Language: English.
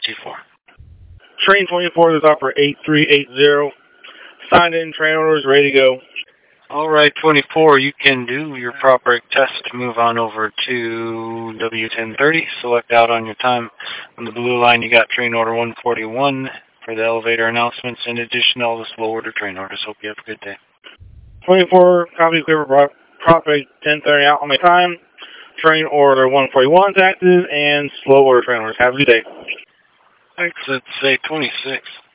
24. Train 24 is out for 8380. Signed in, train orders, ready to go. All right, 24, you can do your prop brake test. Move on over to W1030. Select out on your time. On the blue line, you got train order 141 for the elevator announcements. In addition to all the slow order train orders. Hope you have a good day. 24, copy clear for prop brake 1030 out on my time. Train order 141 is active and slow order train orders. Have a good day. Thanks. Let's say 26.